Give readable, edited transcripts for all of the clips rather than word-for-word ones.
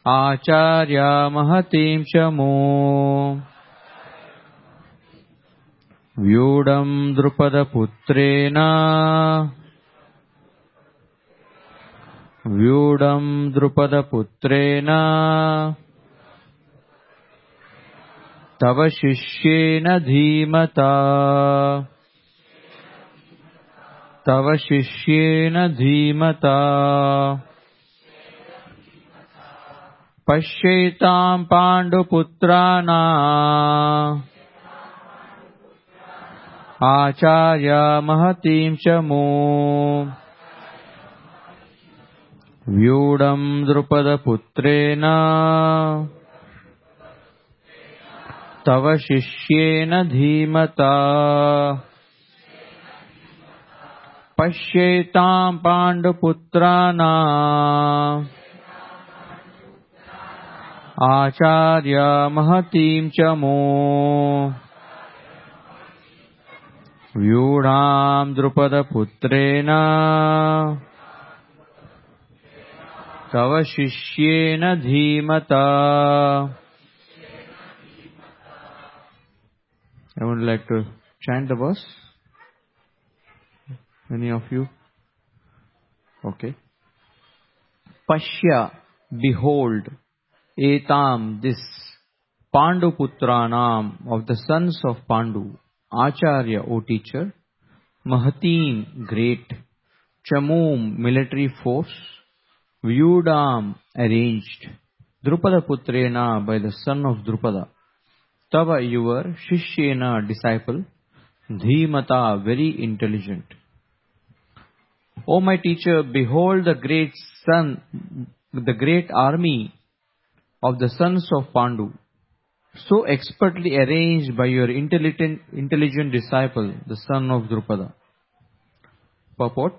आचार्य महतीं चमू व्यूढं द्रुपदपुत्रेण तव शिष्येन धीमता पश्येतां पाण्डुपुत्राणाम् आचार्य महतीं चमू व्यूढं द्रुपदपुत्रेण तव शिष्येन धीमता पश्येतां पाण्डुपुत्राणाम् आचार्य महतीं चमू व्यूढां द्रुपदपुत्रेण तव शिष्येन धीमता. I would like to chant the verse. Any of you? Okay. Pashya, behold, etam, this, Panduputranam, of the sons of Pandu, Acharya, O teacher, Mahatim, great, Chamum, military force, Vyudam, arranged, Drupada Putrena, by the son of Drupada, Tava, your, Shishyena, disciple, Dhimata, very intelligent. O my teacher, behold the great army of the sons of Pandu, so expertly arranged by your intelligent disciple, the son of Drupada. Purport.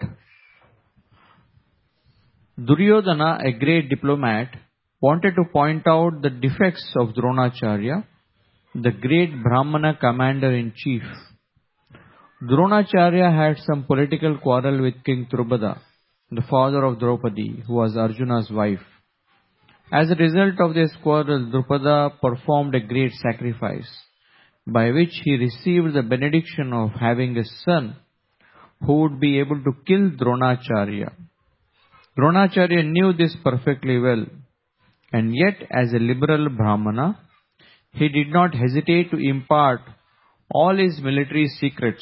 Duryodhana, a great diplomat, wanted to point out the defects of Dronacharya, the great Brahmana commander-in-chief. Dronacharya had some political quarrel with King Drupada, the father of Draupadi, who was Arjuna's wife. As a result of this quarrel, Drupada performed a great sacrifice, by which he received the benediction of having a son who would be able to kill Dronacharya. Dronacharya knew this perfectly well, and yet as a liberal Brahmana, he did not hesitate to impart all his military secrets.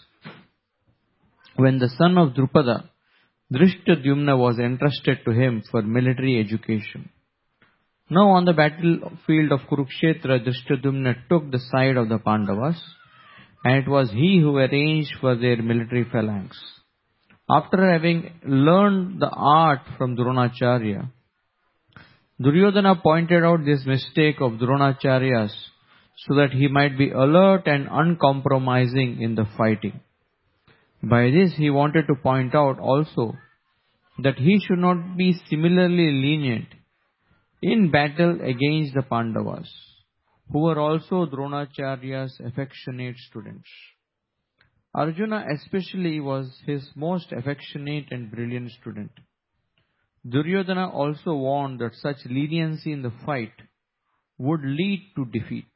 When the son of Drupada, Drishtadyumna, was entrusted to him for military education. Now on the battlefield of Kurukshetra, Drishtadyumna took the side of the Pandavas, and it was he who arranged for their military phalanx. After having learned the art from Dronacharya, Duryodhana pointed out this mistake of Dronacharya's so that he might be alert and uncompromising in the fighting. By this he wanted to point out also that he should not be similarly lenient in battle against the Pandavas, who were also Dronacharya's affectionate students. Arjuna especially was his most affectionate and brilliant student. Duryodhana also warned that such leniency in the fight would lead to defeat.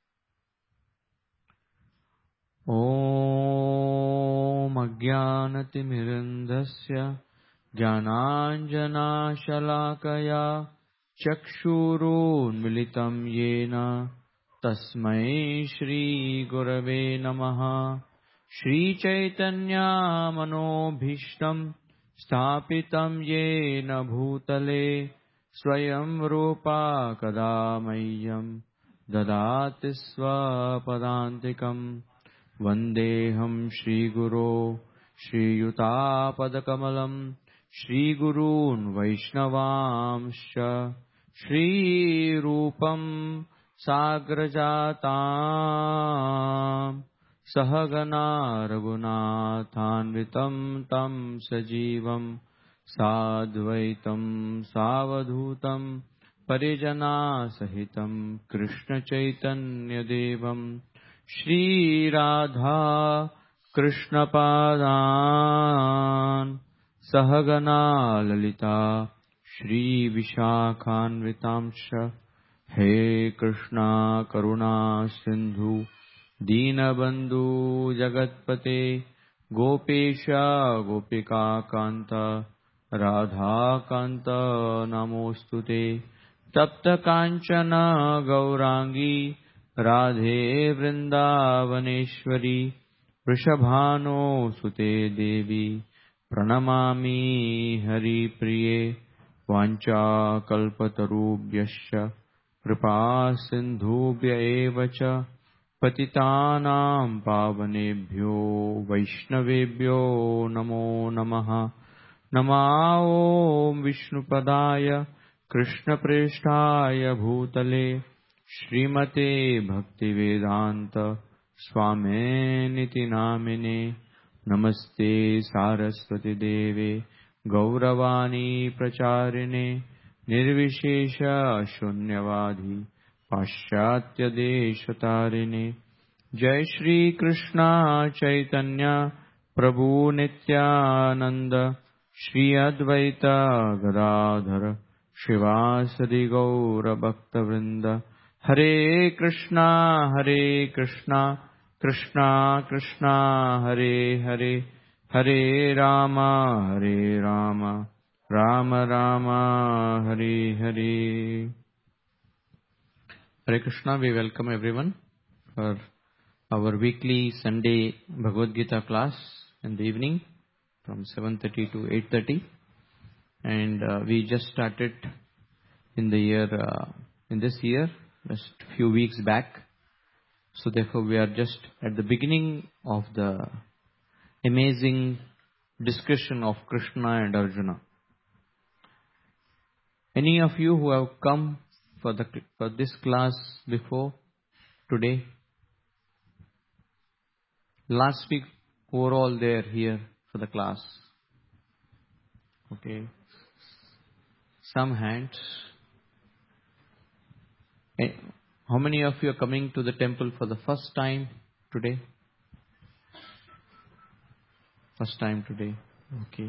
Om Ajnanatimirandhasya Jnananjana Shalakaya Chakshurun Militam Yena Tasmai Shri Gurave Namaha. Shri Chaitanya Manobhishtam Sthapitam Yena Bhutale Swayam Rupa Kadamayyam Dadati Swapadantikam Vandeham Shri Guru Shri Yuta Padakamalam Shri Gurun Vaishnavamsha Shri Rupam Sagrajatam Sahagana Raghunathanvitam Tam Sajivam Sadvaitam Savadhutam Parijana Sahitam Krishna Chaitanya Devam Shri Radha Krishna Padan Sahagana Lalita Shri Vishakhanvitamsha He Krishna Karuna Sindhu Deenabandhu Jagatpate Gopesha Gopika Kanta Radha Kanta Namostute Tapta Kanchana Gaurangi Radhe Vrindavaneshwari Vrishabhano Sute Devi Pranamami Hari Priye Vancha Kalpatarubhyasya Kripa Sindhubhya Evacha Patitanam Pavanebhyo Vaishnavebhyo Namo Namaha Namah Vishnupadaya Krishna Presthaya Bhutale Srimate Bhaktivedanta Swame Niti Namine Namaste Saraswati Deve Gauravani Pracharine Nirvishesha Shunyavadhi Paschatya Deshatarine Jai Shri Krishna Chaitanya Prabhu Nityananda Shri Advaita Gadadhara Shivasadi Gaura Bhakta Vrinda Hare Krishna Krishna Krishna Hare Hare Hare Rama Rama Rama Hare Hare. Hare Krishna, we welcome everyone for our weekly Sunday Bhagavad Gita class in the evening from 7:30 to 8:30. And we just started in this year, just a few weeks back. So therefore we are just at the beginning of the amazing discussion of Krishna and Arjuna. Any of you who have come for this class before today? Last week who were all there here for the class? Okay. Some hands. How many of you are coming to the temple for the first time today? First time today. Okay.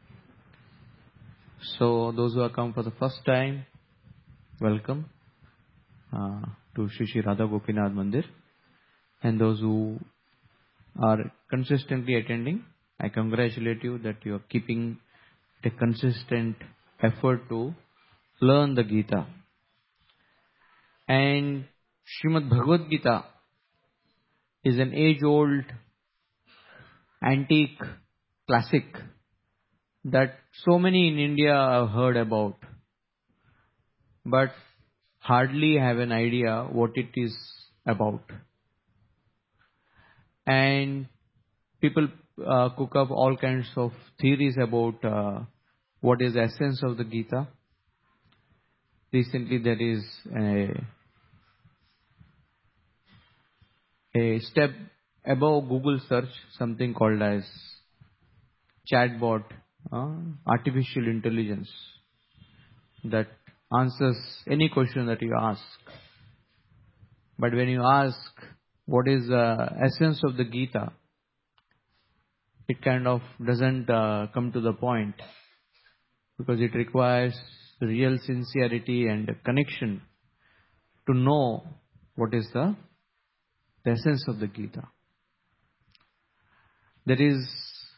So those who are come for the first time, welcome to Shri Shri Radha Gopinath Mandir. And those who are consistently attending, I congratulate you that you are keeping a consistent effort to learn the Gita. And Srimad Bhagavad Gita is an age-old, antique classic that so many in India have heard about, but hardly have an idea what it is about. And people cook up all kinds of theories about what is the essence of the Gita. Recently there is a step above Google search, something called as chatbot, artificial intelligence, that answers any question that you ask. But when you ask what is the essence of the Gita, it kind of doesn't come to the point, because it requires real sincerity and connection to know what is the essence of the Gita. There is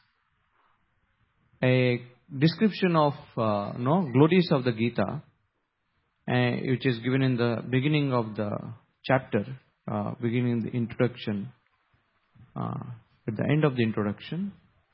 a description of glories of the Gita, which is given in the beginning of the chapter, beginning the introduction, at the end of the introduction.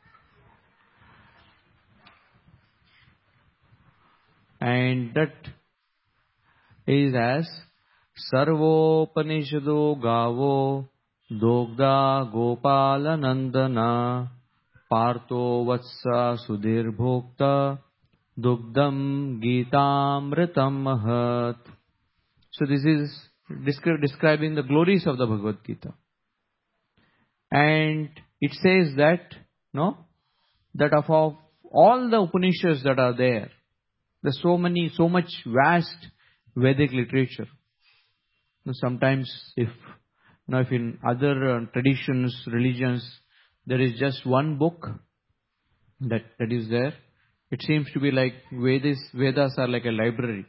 And that is as Sarvopanishado Gavo Dogda Gopala Nandana Partho Vatsa Sudhir Bhokta Dugdam Gitamritam Mahat. So this is describing the glories of the Bhagavad Gita. And it says that, that of all the Upanishads that are there, there's so much vast Vedic literature. Sometimes if in other traditions, religions, there is just one book that is there, It seems to be like Vedas are like a library.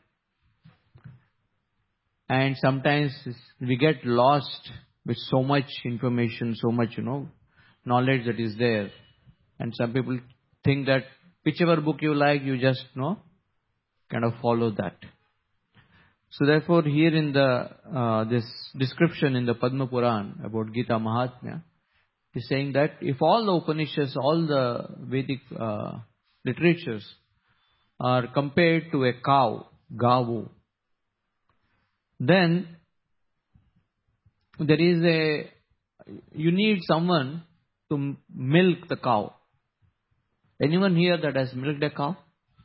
And sometimes we get lost with so much information, so much, knowledge that is there. And some people think that whichever book you like, you just, kind of follow that. So therefore, here in this description in the Padma Puran about Gita Mahatmya, it is saying that if all the Upanishads, all the Vedic literatures are compared to a cow, gavu, then you need someone to milk the cow. Anyone here that has milked a cow?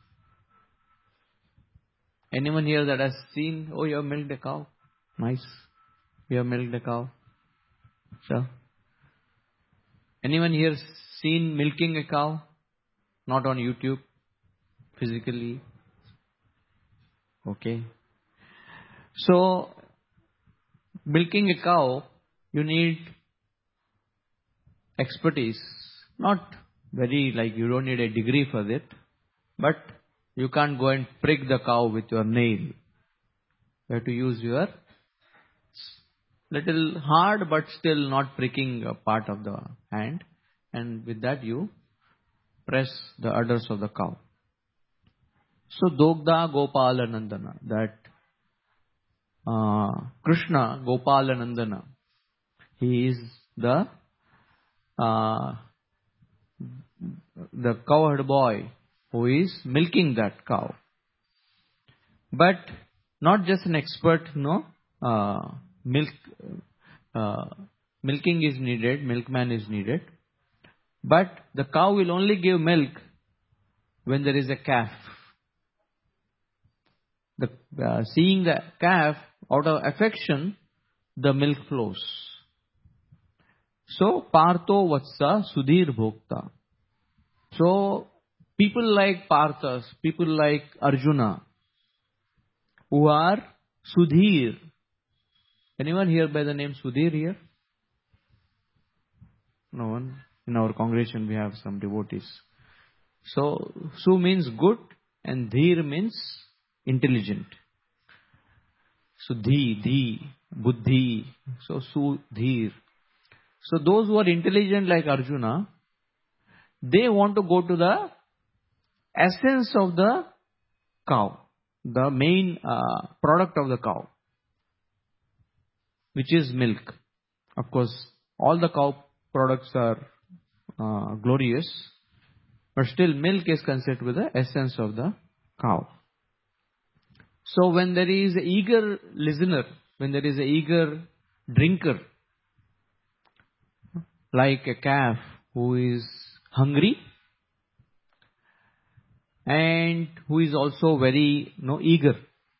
Anyone here that has seen, oh, you have milked a cow? Nice. You have milked a cow. Sure. Anyone here seen milking a cow? Not on YouTube, physically. Okay. So, milking a cow, you need expertise. Not very, you don't need a degree for it. But you can't go and prick the cow with your nail. You have to use your little hard but still not pricking part of the hand. And with that you press the udders of the cow. So Dogda Gopalanandana, that Krishna Gopalanandana, he is the cowherd boy who is milking that cow. But not just an expert, milking is needed, milkman is needed. But the cow will only give milk when there is a calf. Seeing the calf, out of affection, the milk flows. So, Partho Vatsa Sudhir Bhokta. So, people like Parthas, people like Arjuna, who are Sudhir. Anyone here by the name Sudhir here? No one. In our congregation we have some devotees. So, Su means good and Dhir means intelligent. So, Dhi, Buddhi. So, Sudhir. So, those who are intelligent like Arjuna, they want to go to the essence of the cow, the main product of the cow, which is milk. Of course, all the cow products are glorious, but still milk is considered with the essence of the cow. So when there is an eager listener, when there is an eager drinker, like a calf who is hungry and who is also very eager.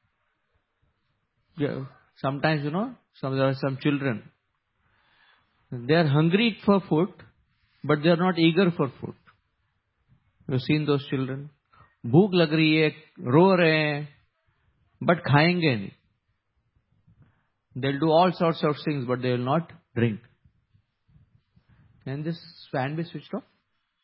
Yeah, sometimes there are some children, they are hungry for food, but they are not eager for food. You have seen those children? भूख लग रही है, रो रहे हैं, but खाएंगे नहीं. They'll do all sorts of things, but they will not drink. Can this fan be switched off?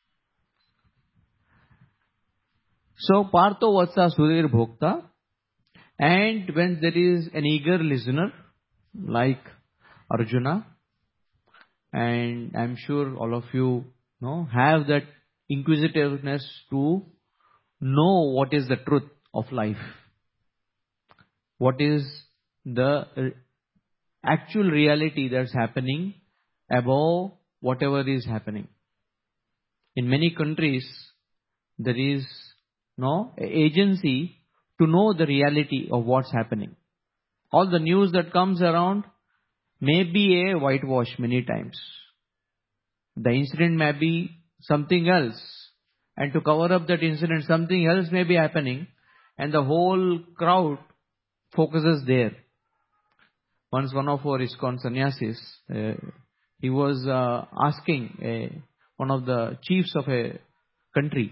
So, Partho Vatsa Sudhir Bhokta. And when there is an eager listener, like Arjuna, and I'm sure all of you have that inquisitiveness to know what is the truth of life. What is the actual reality that's happening above whatever is happening. In many countries, there is no agency to know the reality of what's happening. All the news that comes around may be a whitewash many times. The incident may be something else. And to cover up that incident, something else may be happening. And the whole crowd focuses there. Once one of our ISKCON sannyasis, he was asking one of the chiefs of a country.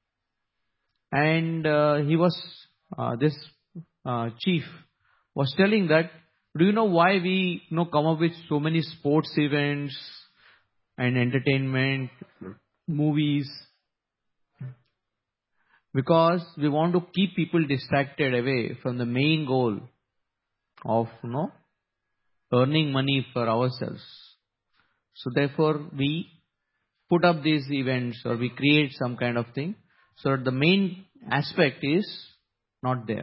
And this chief was telling that, do you know why we come up with so many sports events and entertainment, movies? Because we want to keep people distracted away from the main goal of, earning money for ourselves. So therefore, we put up these events or we create some kind of thing so that the main aspect is not there.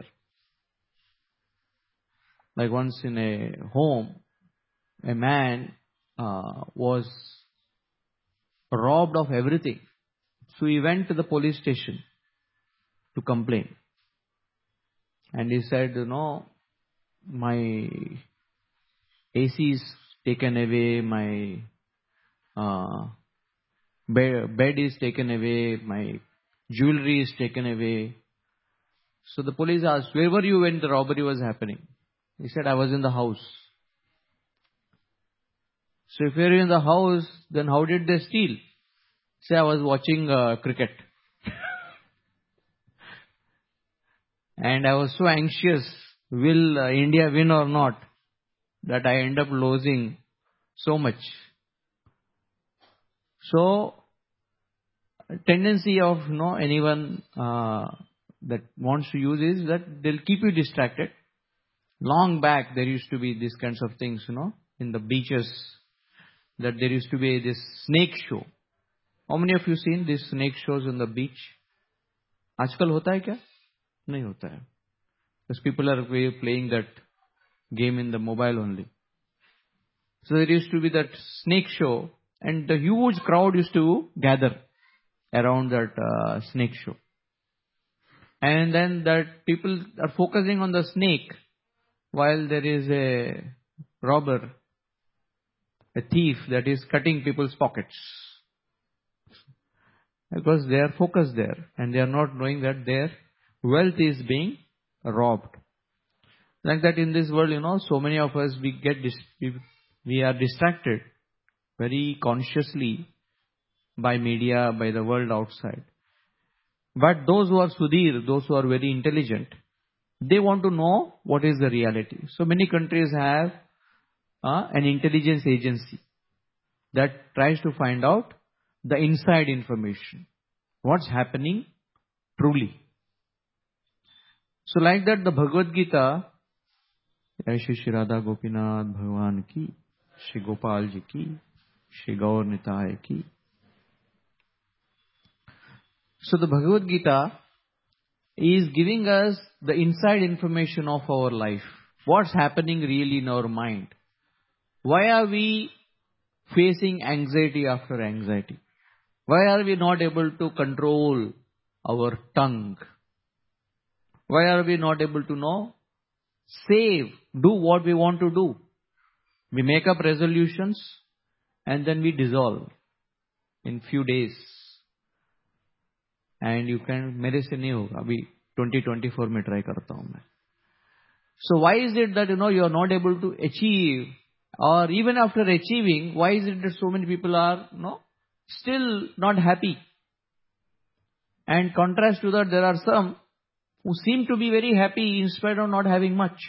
Like once in a home, a man was robbed of everything. So he went to the police station to complain. And he said, my AC is taken away, my bed is taken away, my jewelry is taken away. So the police asked, where were you when the robbery was happening? He said, I was in the house. So if you're in the house, then how did they steal? Say, I was watching cricket. And I was so anxious, will India win or not, that I end up losing so much. So, tendency of anyone that wants to use is that they'll keep you distracted. Long back, there used to be these kinds of things, in the beaches, that there used to be this snake show. How many of you seen these snake shows on the beach? आजकल होता है क्या? नहीं होता है. Because people are playing that game in the mobile only. So there used to be that snake show, and the huge crowd used to gather around that snake show. And then that people are focusing on the snake while there is a robber, a thief that is cutting people's pockets. Because they are focused there and they are not knowing that their wealth is being robbed. Like that in this world, so many of us, we are distracted very consciously by media, by the world outside. But those who are Sudhir, those who are very intelligent, they want to know what is the reality. So many countries have an intelligence agency that tries to find out the inside information. What's happening truly. So like that, the Bhagavad Gita, Shri Radha Gopinath Bhagwan ki, Shri Gopal ji ki, Shri Gaur Nitai ki. So the Bhagavad Gita is giving us the inside information of our life. What's happening really in our mind? Why are we facing anxiety after anxiety? Why are we not able to control our tongue? Why are we not able to do what we want to do? We make up resolutions and then we dissolve in few days. And you can, मेरे से नहीं होगा, अभी 2024 में try करता हूँ मैं. So why is it that you are not able to achieve, or even after achieving, why is it that so many people are still not happy? And contrast to that, there are some who seem to be very happy in spite of not having much.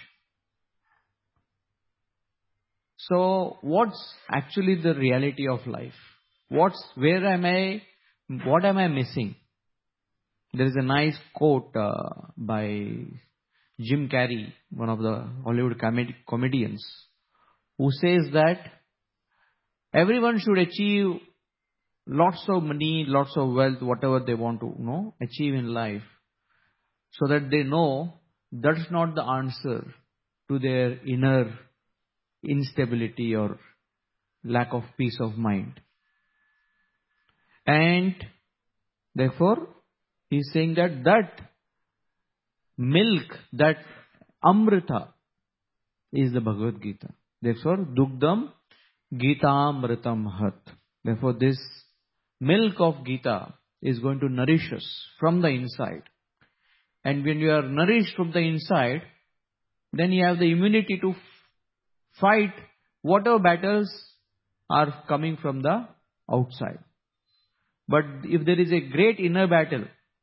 So what's actually the reality of life? What am I missing? There is a nice quote by Jim Carrey, one of the Hollywood comedians, who says that everyone should achieve lots of money, lots of wealth, whatever they want to achieve in life, so that they know that's not the answer to their inner instability or lack of peace of mind. And therefore, he's saying that milk, that amrita, is the Bhagavad Gita. Therefore, dugdam Gita-amritam hat. Therefore, this milk of Gita is going to nourish us from the inside. And when you are nourished from the inside, then you have the immunity to fight whatever battles are coming from the outside. But if there is a great inner battle,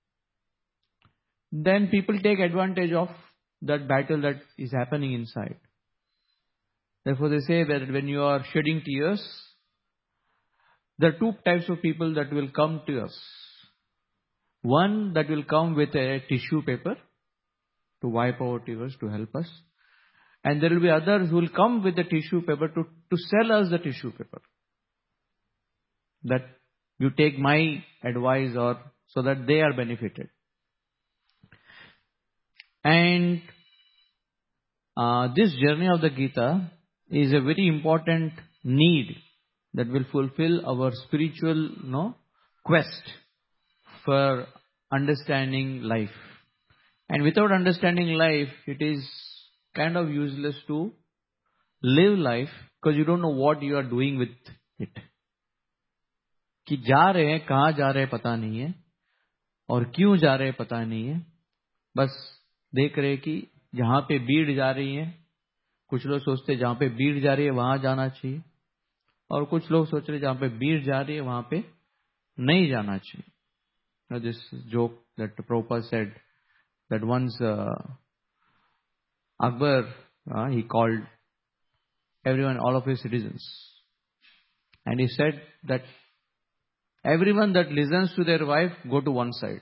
then people take advantage of that battle that is happening inside. Therefore, they say that when you are shedding tears, there are two types of people that will come to us. One that will come with a tissue paper to wipe our tears to help us. And there will be others who will come with the tissue paper to sell us the tissue paper. That you take my advice or so that they are benefited. And this journey of the Gita is a very important need that will fulfill our spiritual quest for understanding life. And without understanding life, it is kind of useless to live life because you don't know what you are doing with it. कि जा रहे हैं, कहाँ जा रहे हैं पता नहीं है और क्यों जा रहे हैं पता नहीं है. बस देख रहे कि जहाँ पे भीड़ जा रही है, कुछ लोग सोचते हैं जहाँ पे भीड़ जा रही है वहां जाना चाहिए और कुछ लोग सोच रहे हैं जहाँ पे भीड़ जा रही है वहां पे नहीं जाना चाहिए. Now this joke that Prabhupada said that once Akbar, he called everyone, all of his citizens, and he said that everyone that listens to their wife go to one side.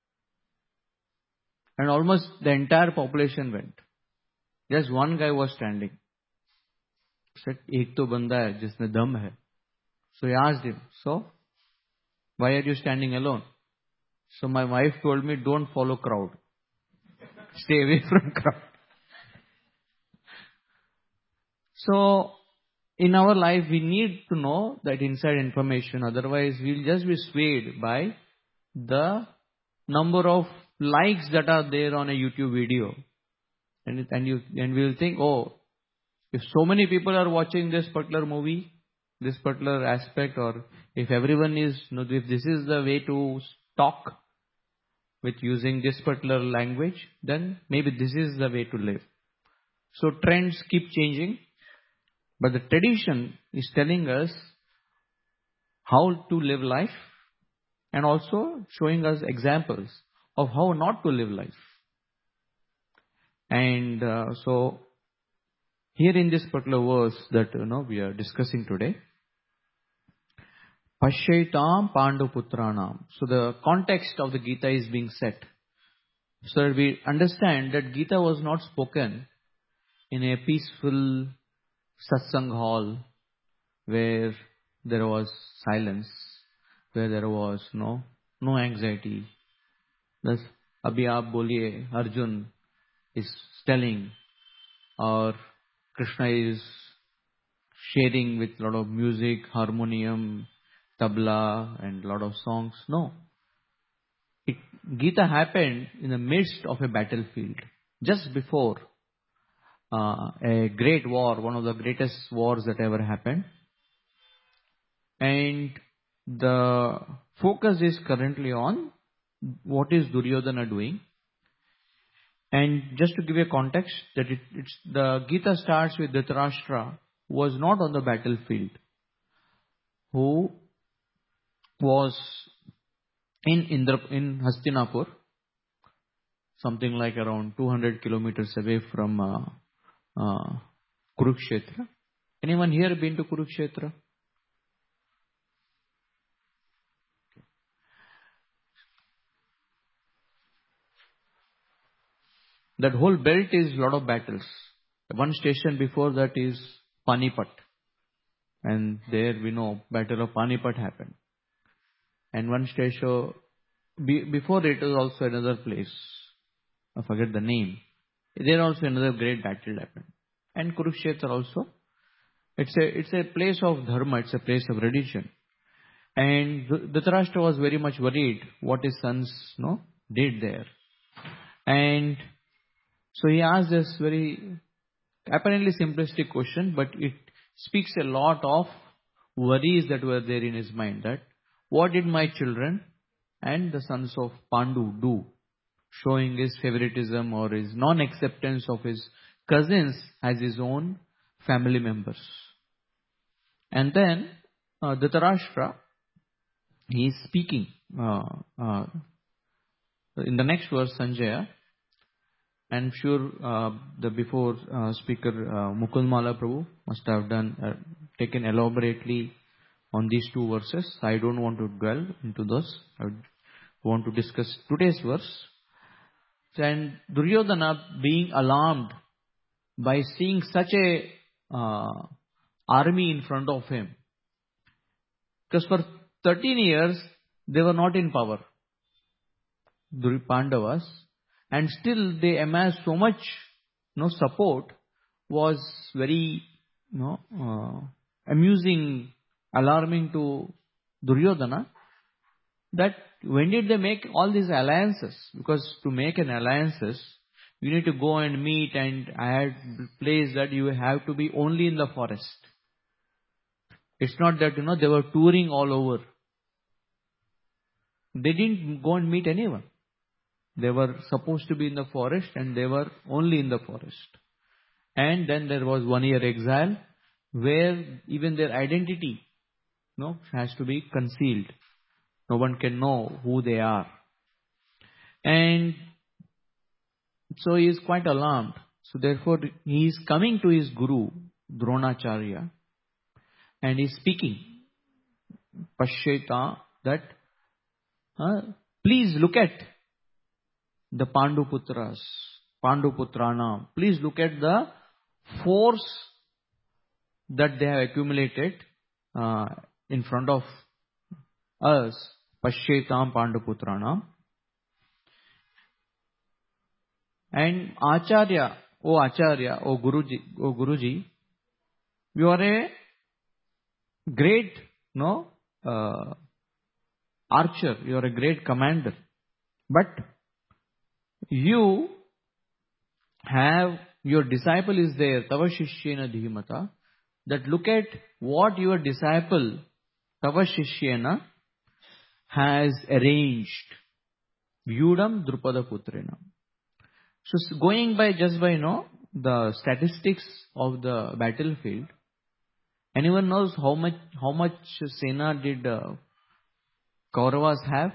And almost the entire population went. Just one guy was standing. He said, एक तो बंदा है जिसने दम है. So he asked him, so why are you standing alone? So my wife told me, don't follow crowd. Stay away from crowd. So in our life, we need to know that inside information. Otherwise, we'll just be swayed by the number of likes that are there on a YouTube video. And we'll think, oh, if so many people are watching this particular movie, this particular aspect, or if everyone is, if this is the way to talk with using this particular language, then maybe this is the way to live. So trends keep changing, but the tradition is telling us how to live life and also showing us examples of how not to live life. And so here in this particular verse that we are discussing today, Pashyaitam Panduputranam. So the context of the Gita is being set. So that we understand that Gita was not spoken in a peaceful satsang hall where there was silence, where there was no anxiety. Thus, Abhi aap boliye, Arjun is telling, or Krishna is sharing with a lot of music, harmonium, tabla, and a lot of songs. No. Gita happened in the midst of a battlefield, just before a great war, one of the greatest wars that ever happened. And the focus is currently on what is Duryodhana doing. And just to give you a context, that the Gita starts with Dhritarashtra, who was not on the battlefield, who was in Hastinapur, something like around 200 kilometers away from Kurukshetra. Anyone here been to Kurukshetra? That whole belt is a lot of battles. One station before that is Panipat. And there we know Battle of Panipat happened. And one station before it was also another place. I forget the name. There also another great battle happened. And Kurukshetra also. It's a place of dharma, it's a place of religion. And Dhritarashtra was very much worried what his sons did there. And so he asked this very apparently simplistic question, but it speaks a lot of worries that were there in his mind. That what did my children and the sons of Pandu do? Showing his favoritism or his non-acceptance of his cousins as his own family members. And then Dhritarashtra, he is speaking in the next verse, Sanjaya. I'm sure the before speaker Mukund Mala Prabhu must have taken elaborately on these two verses. I don't want to dwell into those. I would want to discuss today's verse. And Duryodhana being alarmed by seeing such a army in front of him. Because for 13 years, they were not in power, the Pandavas, and still they amassed so much support, was very amusing, alarming to Duryodhana, that when did they make all these alliances? Because to make an alliances, you need to go and meet, and I had placed that you have to be only in the forest. It's not that, they were touring all over. They didn't go and meet anyone. They were supposed to be in the forest, and they were only in the forest. And then there was 1 year exile, where even their identity has to be concealed. No one can know who they are. And so he is quite alarmed. So therefore he is coming to his guru, Dronacharya, and he is speaking, Pashyeta, that please look at the Panduputranam. Please look at the force that they have accumulated in front of us. Pashyetam Panduputranam. And Acharya, O Guruji, you are a great, archer, you are a great commander. But you have, your disciple is there, Tava Shishyena Dhimata, that look at what your disciple, Tava Shishyena, has arranged. Vyudam Drupada Putrena. So going by just by the statistics of the battlefield, anyone knows how much Sena did Kauravas have?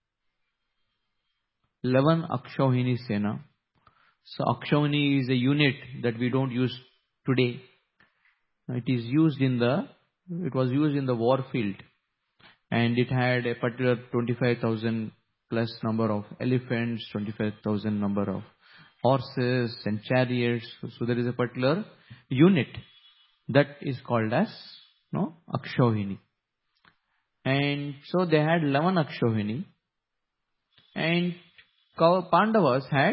11 Akshauhini Sena. So Akshauhini is a unit that we don't use today. It was used in the war field, and it had a particular 25,000 plus number of elephants, 25,000 number of horses and chariots. So there is a particular unit that is called as Akshauhini. And so they had 11 Akshauhini, and Pandavas had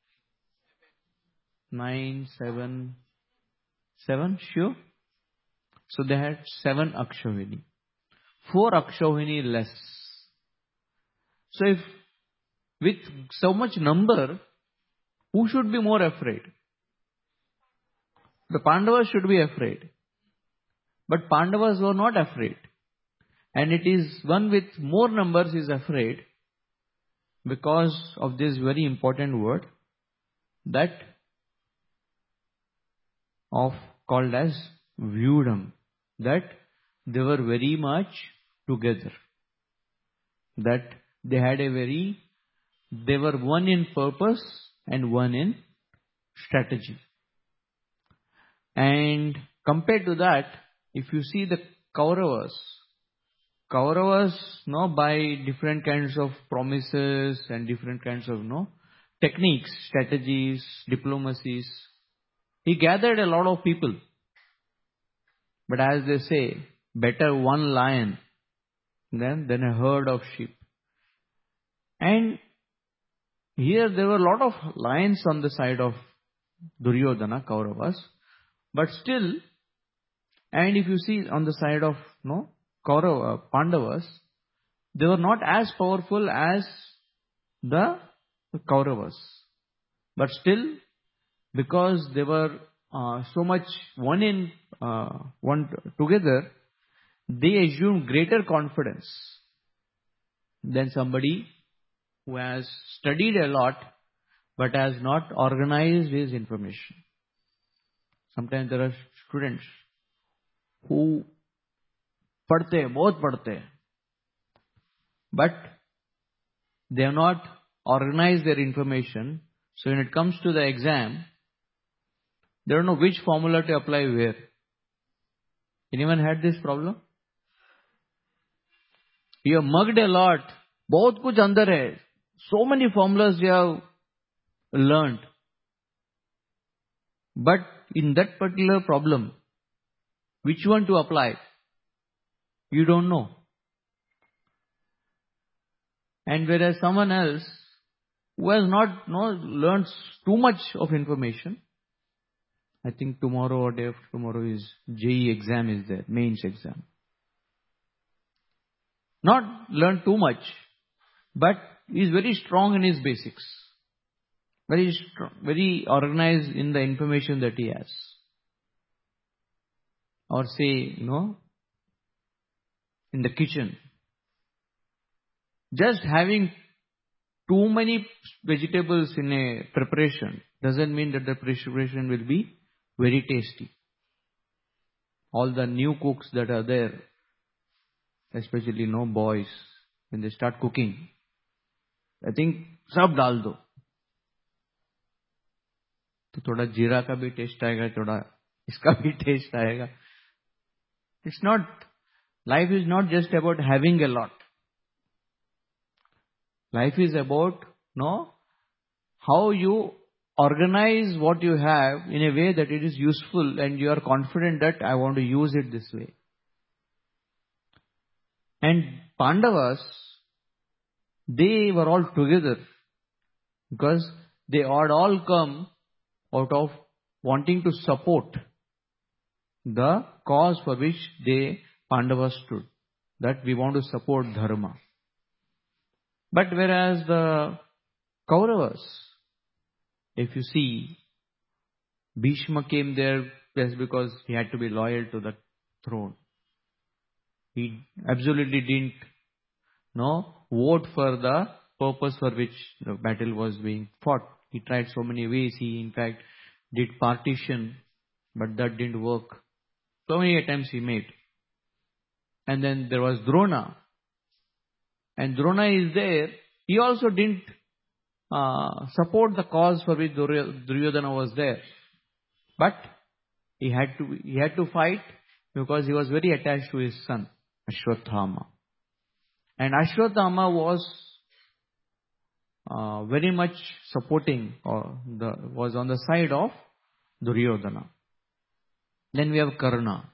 7, sure. So they had 7 Akshauhini. 4 Akshauhini less. So if with so much number, who should be more afraid? The Pandavas should be afraid. But Pandavas were not afraid. And it is one with more numbers is afraid because of this very important word that called as Vyudam. That they were very much together. That they were one in purpose and one in strategy. And compared to that, if you see the Kauravas, by different kinds of promises and different kinds of techniques, strategies, diplomacies, he gathered a lot of people. But as they say, better one lion than a herd of sheep. And here there were a lot of lions on the side of Duryodhana, Kauravas. But still, and if you see on the side of Pandavas, they were not as powerful as the Kauravas. But still, because they were so much one together, they assumed greater confidence than somebody who has studied a lot but has not organized his information. Sometimes there are students who बहुत पढ़ते, but they have not organized their information. So when it comes to the exam, they don't know which formula to apply where. Anyone had this problem? You have mugged a lot, बहुत कुछ अंदर है. So many formulas they have learned. But in that particular problem, which one to apply, you don't know. And whereas someone else who has not learned too much of information, I think tomorrow or day after tomorrow is JEE exam is there, mains exam. Not learn too much, but is very strong in his basics. Very strong, very organized in the information that he has. Or say, in the kitchen. Just having too many vegetables in a preparation doesn't mean that the preparation will be very tasty. All the new cooks that are there, especially boys, when they start cooking, I think सब डाल दो तो थोड़ा जीरा का भी test आएगा, थोड़ा इसका भी टेस्ट आएगा. It's not, life is not just about having a lot. Life is about, how you organize what you have in a way that it is useful and you are confident that I want to use it this way. And Pandavas, they were all together because they had all come out of wanting to support the cause for which Pandavas stood. That we want to support Dharma. But whereas the Kauravas, if you see, Bhishma came there just because he had to be loyal to the throne. He absolutely didn't vote for the purpose for which the battle was being fought. He tried so many ways. He in fact did partition, but that didn't work. So many attempts he made. And then there was Drona. And Drona is there. He also didn't support the cause for which Duryodhana was there. But he had to fight because he was very attached to his son, Ashwathama. And Ashwathama was very much supporting was on the side of Duryodhana. Then we have Karna.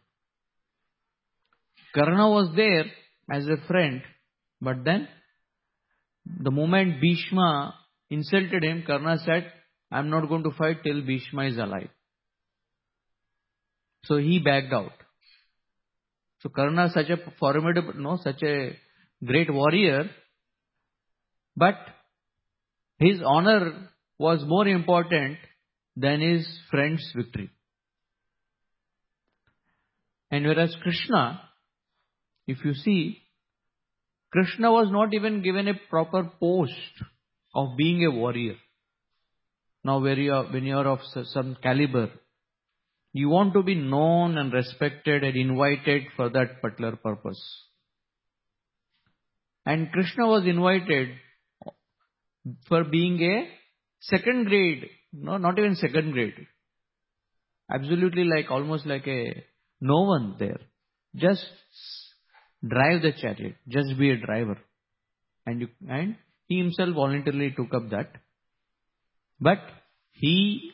Karna was there as a friend, but then the moment Bhishma insulted him, Karna said, I'm not going to fight till Bhishma is alive. So he backed out. So Karna is such a formidable, such a great warrior, but his honor was more important than his friend's victory. And whereas Krishna, if you see, Krishna was not even given a proper post of being a warrior. Now when you are of some caliber, you want to be known and respected and invited for that particular purpose. And Krishna was invited for being a second grade, not even second grade. Absolutely almost like a no one there. Just drive the chariot. Just be a driver. And he himself voluntarily took up that. But he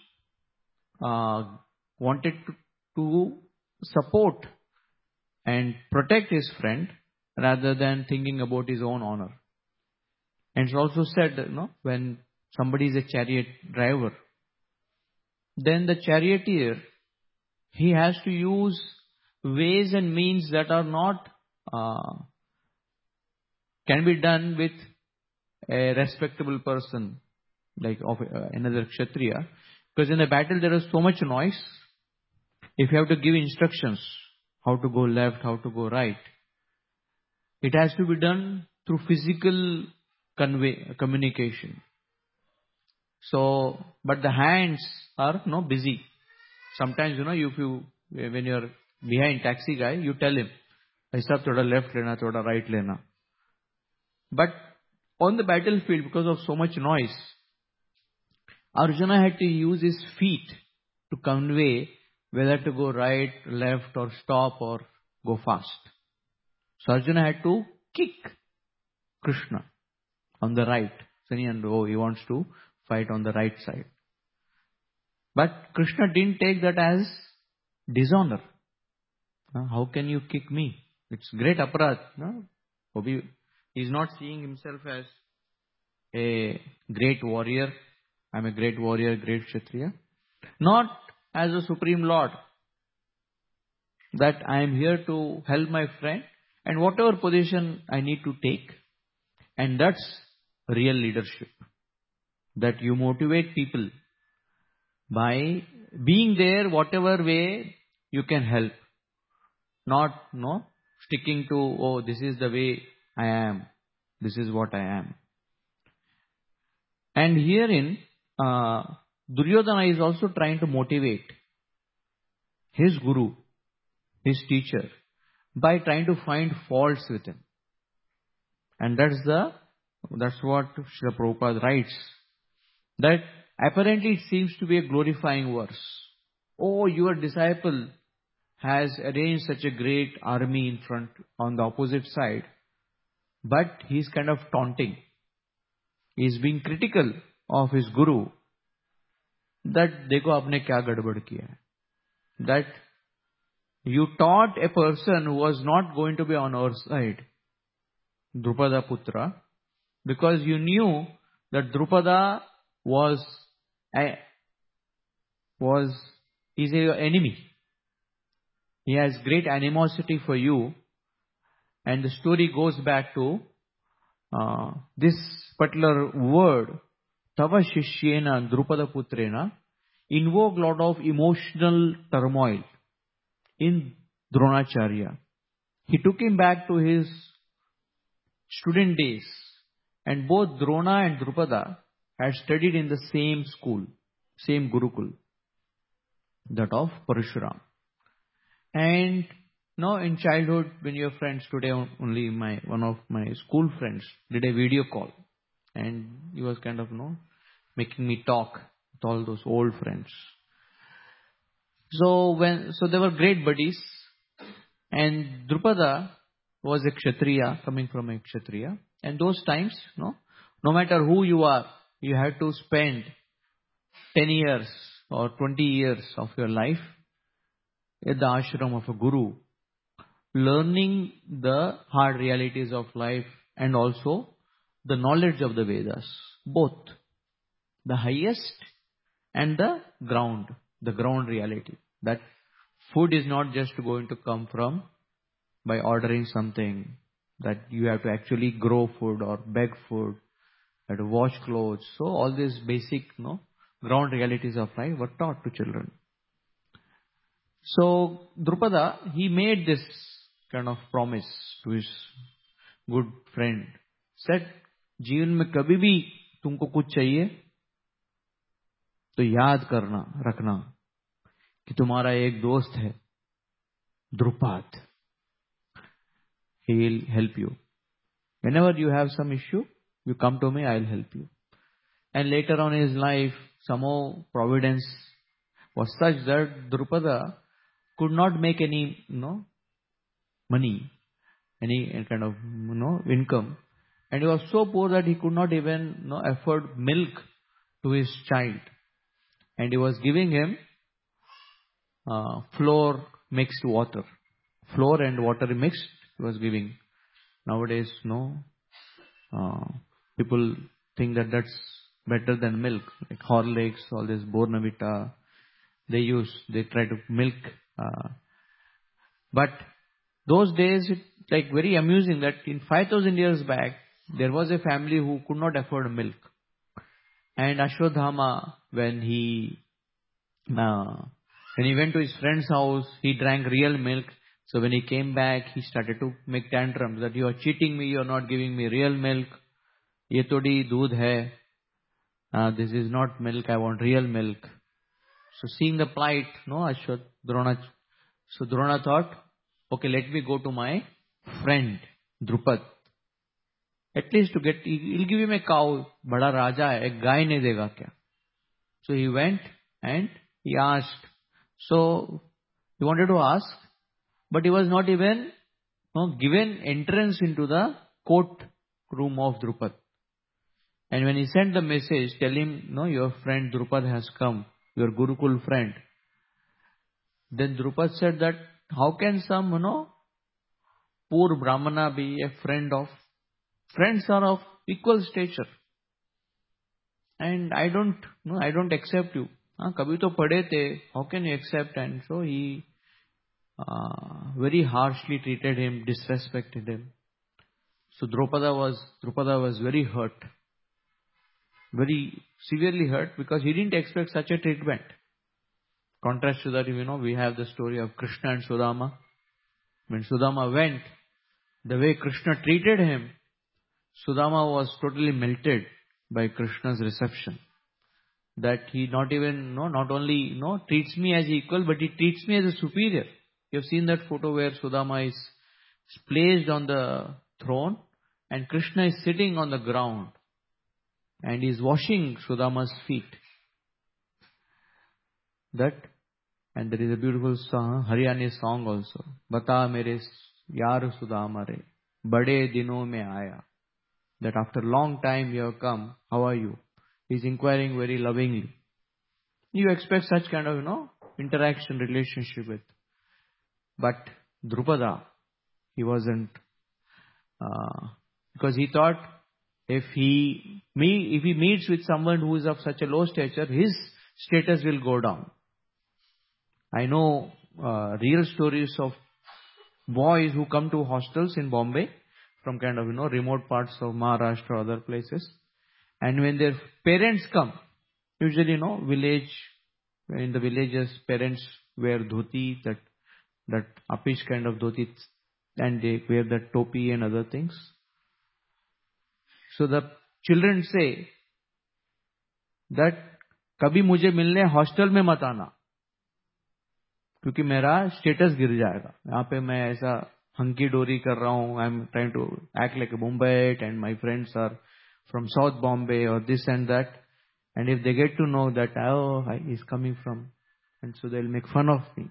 wanted to support and protect his friend rather than thinking about his own honor. And it's also said, when somebody is a chariot driver, then the charioteer, he has to use ways and means that are not, can be done with a respectable person, like of another Kshatriya. Because in the battle there is so much noise. If you have to give instructions, how to go left, how to go right, it has to be done through physical communication. So, but the hands are busy. Sometimes, when you're behind taxi guy, you tell him, aisa thoda left lena, thoda right lena. But on the battlefield, because of so much noise, Arjuna had to use his feet to convey whether to go right, left, or stop, or go fast. So Arjuna had to kick Krishna. on the right. And he wants to fight on the right side. But Krishna didn't take that as dishonor. How can you kick me? It's great aparadh. No? He's not seeing himself as a great warrior. I'm a great warrior, great Kshatriya. Not as a supreme lord. That I am here to help my friend and whatever position I need to take. And that's real leadership. That you motivate people by being there whatever way you can help. Not sticking to, this is the way I am. This is what I am. And herein, Duryodhana is also trying to motivate his guru, his teacher, by trying to find faults with him. And that's what Srila Prabhupada writes. That apparently it seems to be a glorifying verse. Oh, your disciple has arranged such a great army in front on the opposite side, but he's kind of taunting. He's being critical of his guru. That dekho aapne kya gadbad kiya hai. That you taught a person who was not going to be on our side, Drupada Putra, because you knew that Drupada is your enemy. He has great animosity for you. And the story goes back to this particular word, Tava Shishyena Drupada Putrena, invoked a lot of emotional turmoil in Dronacharya. He took him back to his student days. And both Drona and Drupada had studied in the same school, same Gurukul, that of Parashuram. And now in childhood, when your friends, today only one of my school friends did a video call. And he was kind of, making me talk with all those old friends. So they were great buddies. And Drupada was a Kshatriya, coming from a Kshatriya. And those times, no matter who you are, you had to spend 10 years or 20 years of your life at the ashram of a guru, learning the hard realities of life and also the knowledge of the Vedas, both the highest and the ground reality. That food is not just going to come from by ordering something, that you have to actually grow food or beg food, you have to wash clothes. So all these basic ground realities of life were taught to children. So Drupada, he made this kind of promise to his good friend. Said, जीवन में कभी भी तुमको कुछ चाहिए तो याद करना, रखना कि तुम्हारा एक दोस्त है, Drupad. He will help you. Whenever you have some issue, you come to me, I will help you. And later on in his life, somehow providence was such that Drupada could not make any, money, any kind of, income. And he was so poor that he could not even, afford milk to his child. And he was giving him flour mixed water. Flour and water mixed, he was giving. Nowadays, people think that that's better than milk. Like Horlicks, all this Bournvita, they try to milk. But those days, it's like very amusing that in 5,000 years back, there was a family who could not afford milk. And Ashwadhama, when he went to his friend's house, he drank real milk. So when he came back, he started to make tantrums that you are cheating me, you are not giving me real milk. Ye todi doodh hai. This is not milk, I want real milk. So seeing the plight, Drona. So Drona thought, okay, let me go to my friend, Drupad. At least to get, he'll give him a cow. Bada raja hai, ek gaay nahi dega kya? So he went and he asked. So he wanted to ask, but he was not even given entrance into the court room of Drupad. And when he sent the message, tell him, no, your friend Drupad has come, your Gurukul friend. Then Drupad said that, how can some, poor Brahmana be a friend of, friends are of equal stature. And I don't accept you. Kabhi to padhe the, how can you accept? And so he very harshly treated him, disrespected him. So Drupada was very hurt. Very severely hurt because he didn't expect such a treatment. Contrast to that, we have the story of Krishna and Sudama. When Sudama went, the way Krishna treated him, Sudama was totally melted by Krishna's reception. That he not only treats me as equal, but he treats me as a superior. You have seen that photo where Sudama is placed on the throne and Krishna is sitting on the ground and he is washing Sudama's feet. And there is a beautiful song, Haryani song also. Bata mere yaar Sudama re, bade dinon mein aaya. That after a long time you have come, how are you? He is inquiring very lovingly. You expect such kind of, interaction, relationship with. But Drupada, he wasn't, because he thought if he meets with someone who is of such a low stature, his status will go down. I know real stories of boys who come to hostels in Bombay from kind of, remote parts of Maharashtra or other places. And when their parents come, usually, in the villages, parents wear dhoti, that uppish kind of dhoti, and they wear that topi and other things. So the children say that, kabhi mujhe milne hostel mein mat aana, क्योंकि मेरा status गिर जाएगा. यहाँ पे मैं ऐसा hunky डोरी कर रहा हूँ. I am trying to act like a Mumbaite and my friends are from south Bombay or this and that. And if they get to know that he is coming from, and so they will make fun of me.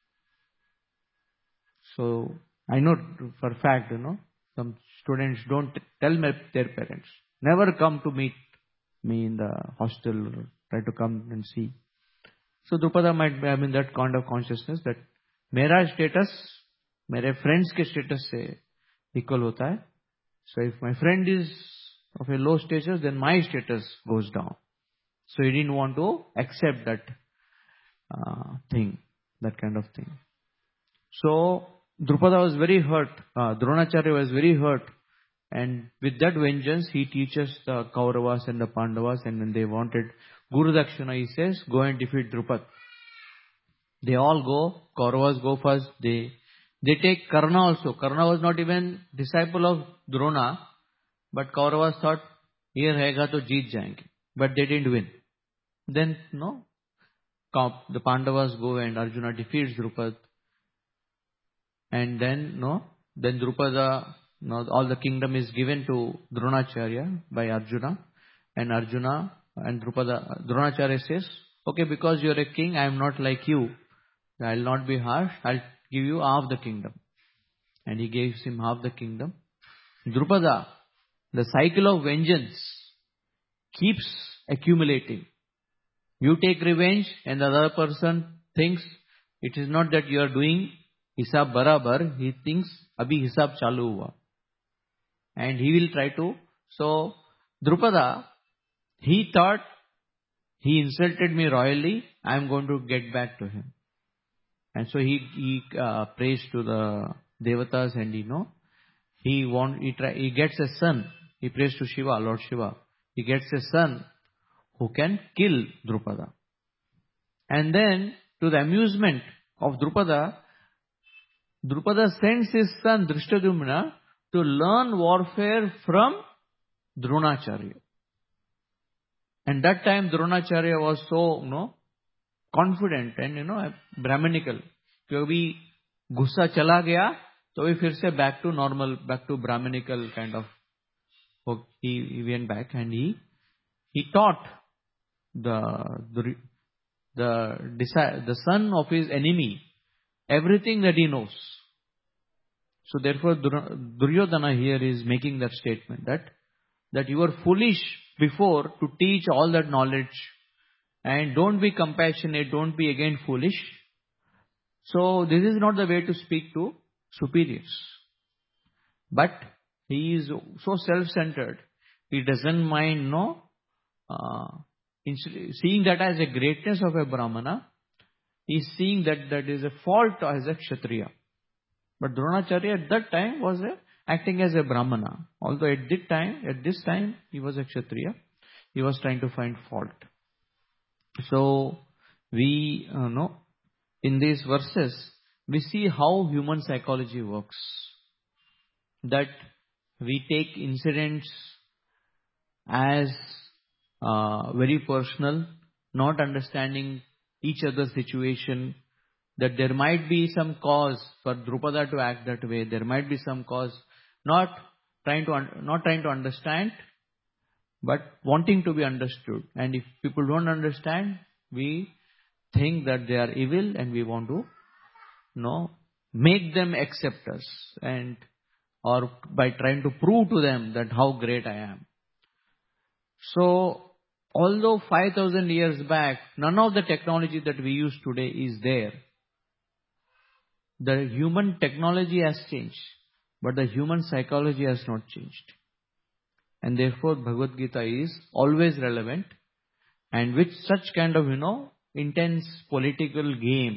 So I know for fact, some students don't tell their parents, never come to meet me in the hostel, or try to come and see. So Drupada might be having that kind of consciousness that मेरा status मेरे friends के status से equal होता है. So if my friend is of a low status, then my status goes down. So he didn't want to accept that thing, that kind of thing. So Drupada was very hurt. Dronacharya was very hurt. And with that vengeance, he teaches the Kauravas and the Pandavas. And when they wanted Guru Dakshina, he says, go and defeat Drupad. They all go. Kauravas go first. They take Karna also. Karna was not even disciple of Drona. But Kauravas thought, here रहेगा तो जीत जाएंगे. But they didn't win. Then, the Pandavas go and Arjuna defeats Drupad. And then, then Drupada, all the kingdom is given to Dronacharya by Arjuna. And Dronacharya says, okay, because you are a king, I am not like you. I will not be harsh. I will give you half the kingdom. And he gives him half the kingdom. Drupada, the cycle of vengeance keeps accumulating. You take revenge and the other person thinks it is not that you are doing hisab barabar. He thinks abhi hisab chalu hua. And he will try to. So Drupada, he thought he insulted me royally. I am going to get back to him. And so he prays to the Devatas and he gets a son. He prays to Shiva, Lord Shiva. He gets a son who can kill Drupada. And then, to the amusement of Drupada sends his son Drishtadyumna to learn warfare from Dronacharya. And that time Dronacharya was so, confident and, Brahmanical. Because gussa chala gaya, so he फिर से back to normal, back to Brahmanical kind of. He went back and he taught the son of his enemy everything that he knows. So therefore Duryodhana here is making that statement that you are foolish before to teach all that knowledge. And don't be compassionate, don't be again foolish. So this is not the way to speak to superiors. But he is so self-centered. He doesn't mind, seeing that as a greatness of a Brahmana. He's seeing that is a fault as a Kshatriya. But Dronacharya at that time was acting as a Brahmana. Although at this time, he was a Kshatriya. He was trying to find fault. So, we know, in these verses, we see how human psychology works. That we take incidents as very personal, not understanding each other's situation, that there might be some cause for Drupada to act that way. There might be some cause, not trying to understand, but wanting to be understood. And if people don't understand, we think that they are evil, and we want to make them accept us, or by trying to prove to them that how great I am. So, although 5,000 years back, none of the technology that we use today is there. The human technology has changed, but the human psychology has not changed. And therefore, Bhagavad Gita is always relevant. And with such kind of, intense political game,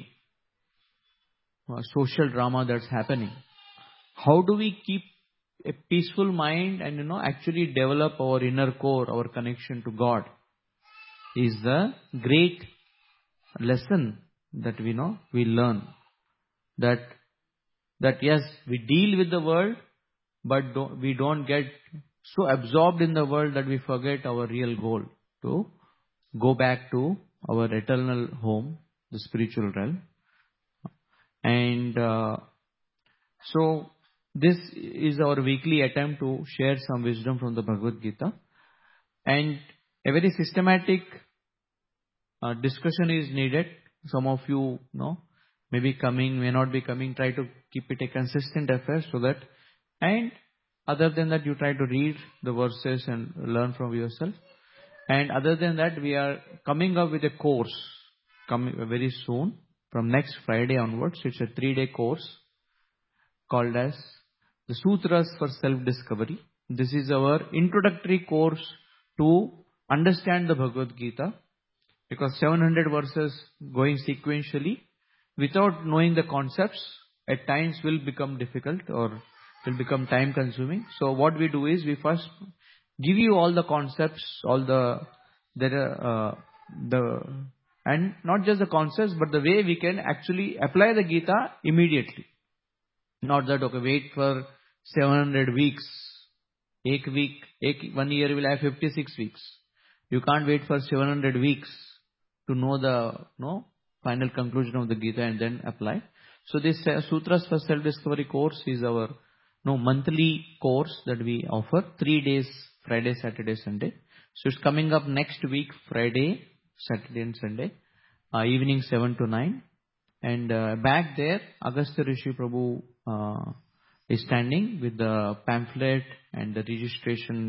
social drama that's happening, how do we keep a peaceful mind and, actually develop our inner core, our connection to God, is the great lesson that we learn. That yes, we deal with the world, but we don't get so absorbed in the world that we forget our real goal, to go back to our eternal home, the spiritual realm. And so this is our weekly attempt to share some wisdom from the Bhagavad Gita. And a very systematic discussion is needed. Some of you may be coming, may not be coming. Try to keep it a consistent affair so that, and other than that, you try to read the verses and learn from yourself. And other than that, we are coming up with a course coming very soon from next Friday onwards. It's a 3-day course called as the Sutras for Self-Discovery. This is our introductory course to understand the Bhagavad Gita, because 700 verses going sequentially without knowing the concepts at times will become difficult or will become time consuming. So what we do is we first give you all the concepts, and not just the concepts, but the way we can actually apply the Gita immediately. Not that, wait for 700 weeks. 1 year will have 56 weeks. You can't wait for 700 weeks to know the final conclusion of the Gita and then apply. So this Sutras for Self-Discovery course is our monthly course that we offer. 3 days, Friday, Saturday, Sunday. So it's coming up next week, Friday, Saturday and Sunday, evening 7 to 9. And back there, Agastya Rishi Prabhu is standing with the pamphlet and the registration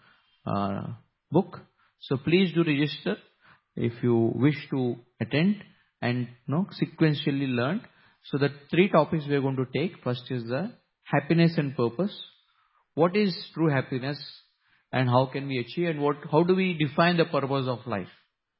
book. So please do register if you wish to attend and sequentially learn. So the 3 topics we are going to take. First is the happiness and purpose. What is true happiness and how can we achieve, and how do we define the purpose of life?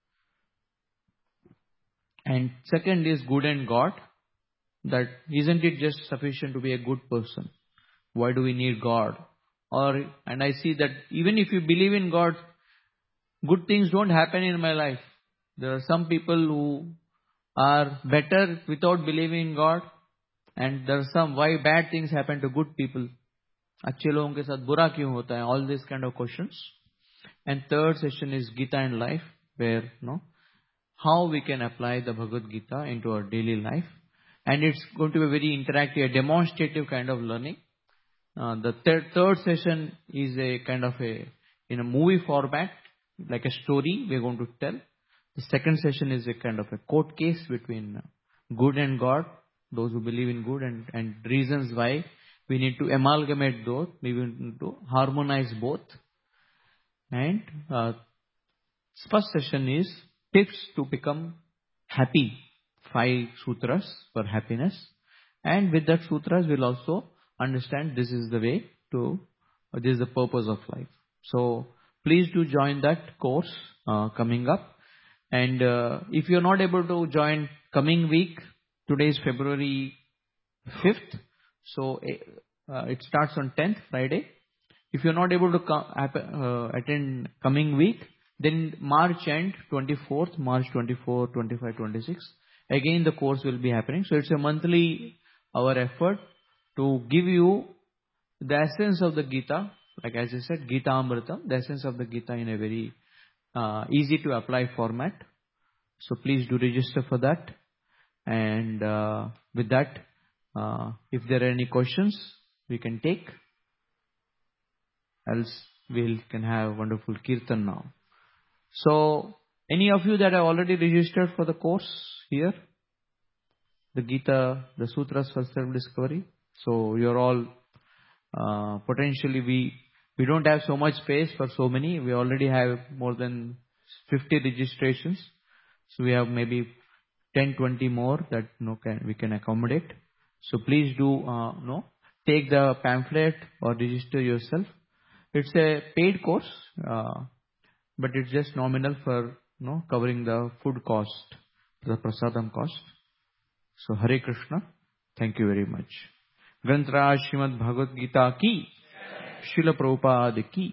And second is good and God. That isn't it just sufficient to be a good person? Why do we need God? And I see that even if you believe in God, good things don't happen in my life. There are some people who are better without believing in God, and there are some why bad things happen to good people. अच्छे लोगों के साथ बुरा क्यों होता है? All these kind of questions. And third session is Gita and life, where how we can apply the Bhagavad Gita into our daily life. And it's going to be very interactive, a demonstrative kind of learning. The third session is a kind of in a movie format, like a story we're going to tell. The second session is a kind of a court case between good and God, those who believe in good, and reasons why we need to amalgamate those, we need to harmonize both. And first session is tips to become happy. 5 sutras for happiness. And with that sutras, we'll also understand this is the way to, this is the purpose of life. So please do join that course coming up. And if you're not able to join coming week, today is February 5th. So it starts on 10th, Friday. If you're not able to attend coming week, then March end, 24th, March 24, 25, 26. Again, the course will be happening. So it's a monthly, our effort to give you the essence of the Gita. Like as I said, Gita Amritam, the essence of the Gita in a very easy to apply format. So please do register for that. And with that, if there are any questions, we can take. Else we can have wonderful kirtan now. So, any of you that have already registered for the course here, the Gita, the Sutras for Self-Discovery. So, you're all, potentially we don't have so much space for so many. We already have more than 50 registrations. So, we have maybe 10, 20 more that we can accommodate. So, please do, take the pamphlet or register yourself. It's a paid course, but it's just nominal for covering the food cost, the prasadam cost. So Hare Krishna, thank you very much. Grantraj Srimad Bhagavad Gita ki, Srila Prabhupada ki.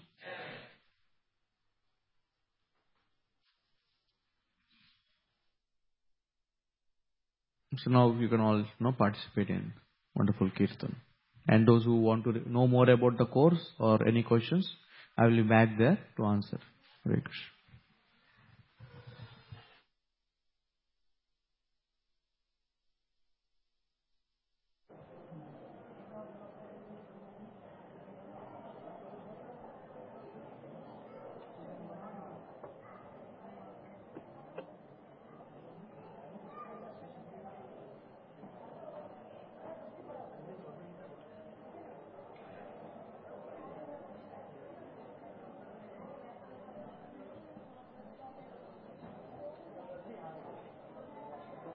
So now you can all participate in wonderful kirtan. And those who want to know more about the course or any questions, I will be back there to answer. Hare Krishna.